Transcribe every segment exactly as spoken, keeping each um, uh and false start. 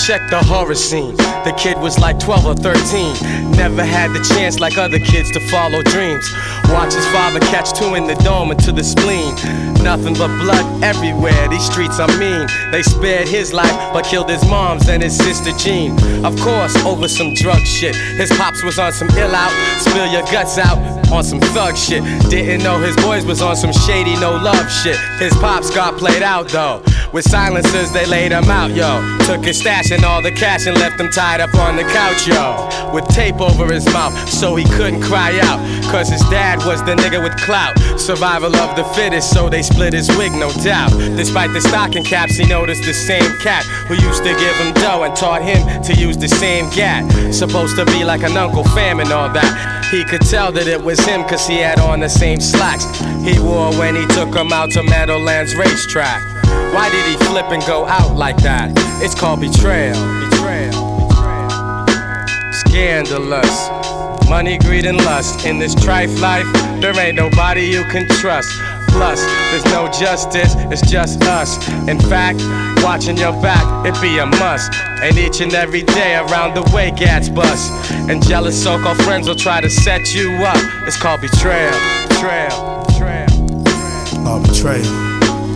check the horror scene. The kid was like twelve or thirteen. Never had the chance like other kids to follow dreams. Watch his father catch two in the dome and to the spleen. Nothing but blood everywhere, these streets are mean. They spared his life, but killed his mom's and his sister Jean. Of course, over some drug shit. His pops was on some ill out, spill your guts out, on some thug shit. Didn't know his boys was on some shady no love shit. His pops got played out though. With silencers they laid him out, yo. Took his stash and all the cash and left him tied up on the couch, yo. With tape over his mouth so he couldn't cry out, cause his dad was the nigga with clout. Survival of the fittest, so they split his wig, no doubt. Despite the stocking caps, he noticed the same cat who used to give him dough and taught him to use the same gat. Supposed to be like an Uncle Fam and all that. He could tell that it was him cause he had on the same slacks he wore when he took him out to Meadowlands racetrack. Why did he flip and go out like that? It's called betrayal. Betrayal. Scandalous. Money, greed, and lust. In this trife life, there ain't nobody you can trust. Plus, there's no justice, it's just us. In fact, watching your back, it be a must. And each and every day around the way, gats bust. And jealous so-called friends will try to set you up. It's called betrayal. Betrayal. Betrayal. Oh, betrayal.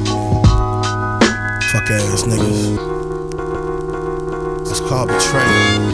Fuck ass niggas. It's called betrayal.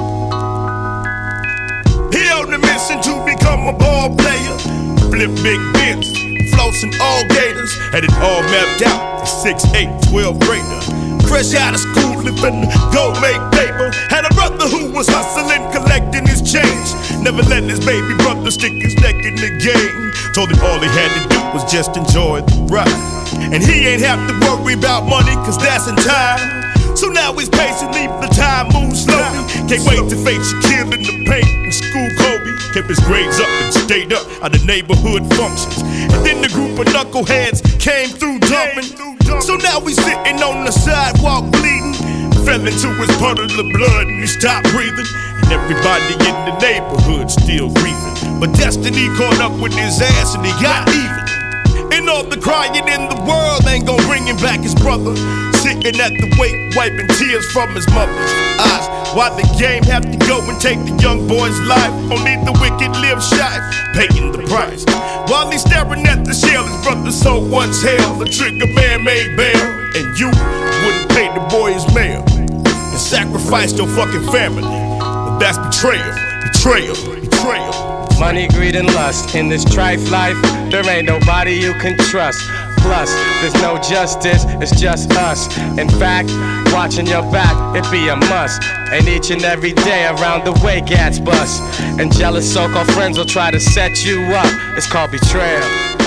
He on the mission to become a ball player. Flip big bins, flossing all gators. Had it all mapped out. six, eight, twelve grader. Fresh out of school, living go make paper. Had a brother who was hustling, collecting his change. Never let his baby brother stick his neck in the game. Told him all he had to do was just enjoy the ride. And he ain't have to worry about money, cause that's in time. So now he's patient, leave the time move slowly. Can't wait to face Shaquille in the paint and school Kobe. Kept his grades up and stayed up at the neighborhood functions. And then the group of knuckleheads came through jumping. So now he's sitting on the sidewalk bleeding. Fell into his puddle of blood and he stopped breathing. And everybody in the neighborhood still grieving. But destiny caught up with his ass and he got even. And all the crying in the world ain't gon' bring him back his brother. Sitting at the wake, wiping tears from his mother's eyes. Why the game have to go and take the young boy's life? Only the wicked live shy, paying the price. While he's staring at the shell, his brother so once held. The trigger man made bail, and you wouldn't pay the boy his mail. And sacrificed your fucking family. But that's betrayal, betrayal, betrayal. Money, greed, and lust. In this trife life, there ain't nobody you can trust. Plus, there's no justice, it's just us. In fact, watching your back, it be a must. And each and every day around the way, gats bust. And jealous so-called friends will try to set you up. It's called betrayal.